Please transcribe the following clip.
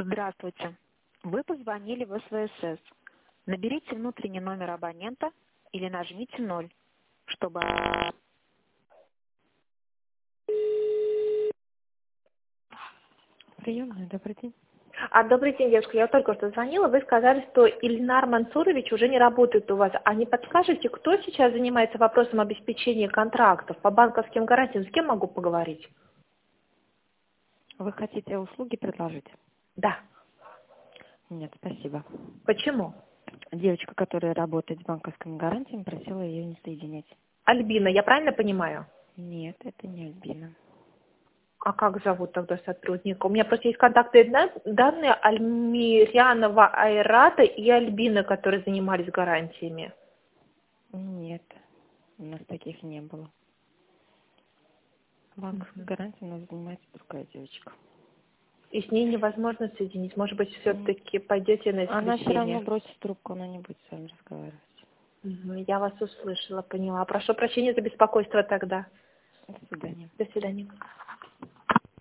Здравствуйте. Вы позвонили в СВСС. Наберите внутренний номер абонента или нажмите 0, чтобы... Приемная, добрый день. Добрый день, девушка. Я только что звонила. Вы сказали, что Ильнар Мансурович уже не работает у вас. А не подскажете, кто сейчас занимается вопросом обеспечения контрактов по банковским гарантиям? С кем могу поговорить? Вы хотите услуги предложить? Да. Нет, спасибо. Почему? Девочка, которая работает с банковскими гарантиями, просила ее не соединять. Альбина, я правильно понимаю? Нет, это не Альбина. А как зовут тогда сотрудника? У меня просто есть контактные данные Альмирянова Айрата и Альбины, которые занимались гарантиями. Нет, у нас таких не было. Банковской гарантией у нас занимается другая девочка. И с ней невозможно соединить. Может быть, все-таки пойдете на исключение? Она все равно бросит трубку, она не будет с вами разговаривать. Я вас услышала, поняла. Прошу прощения за беспокойство тогда. До свидания. До свидания.